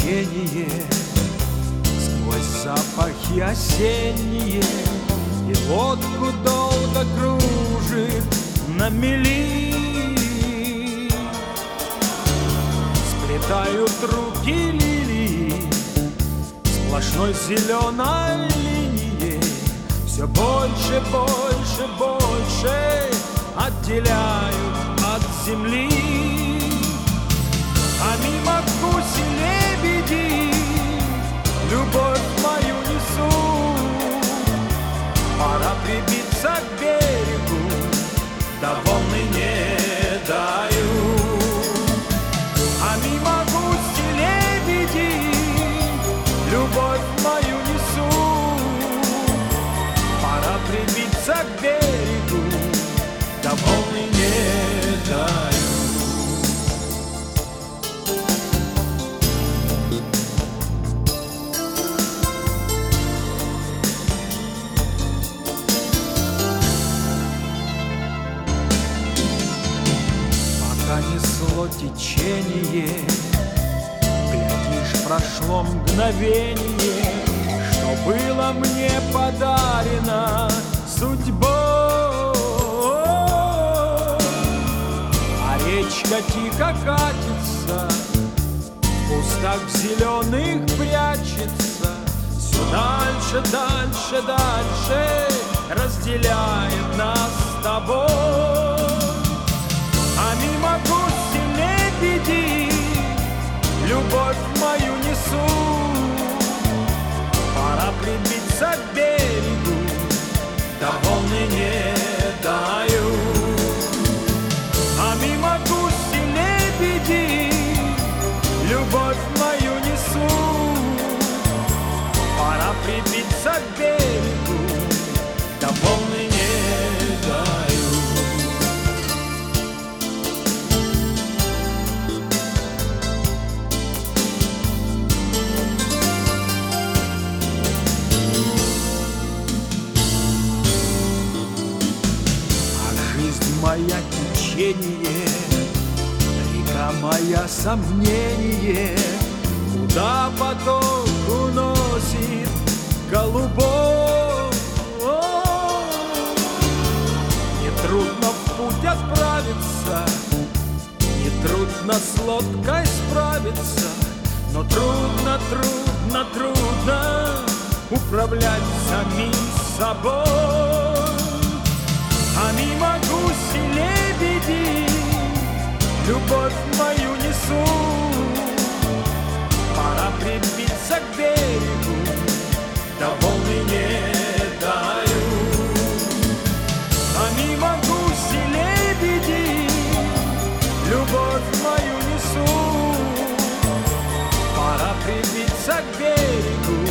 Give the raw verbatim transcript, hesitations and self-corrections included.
течение, сквозь запахи осенние, и лодку долго кружит на мели. Сплетают руки лилии сплошной зеленой линией, все больше, больше, больше отделяют от земли. А мимо гуси-лебеди любовь мою несут. Пора прибиться к берегу, да волны не дают. А мимо гуси-лебеди любовь мою несут. Пора прибиться к берегу, да волны не дают. Несло течение, глядишь, прошло мгновение, что было мне подарено судьбой. А речка тихо катится, в кустах зеленых прячется, все дальше, дальше, дальше разделяет нас с тобой. А мимо гуси-лебеди любовь мою несут. Пора прибиться к берегу, да волны не дают. А мимо гуси-лебеди любовь мою несут. Пора прибиться к берегу, да волны не дают. Моя течение, река моя сомнение, куда поток уносит голубой. Нетрудно в путь отправиться, нетрудно с лодкой справиться, но трудно, трудно, трудно управлять самим собой. А мимо гуси-лебеди любовь мою несут. Пора прибиться к берегу, да волны не дают. А мимо гуси-лебеди любовь мою несут. Пора прибиться к берегу,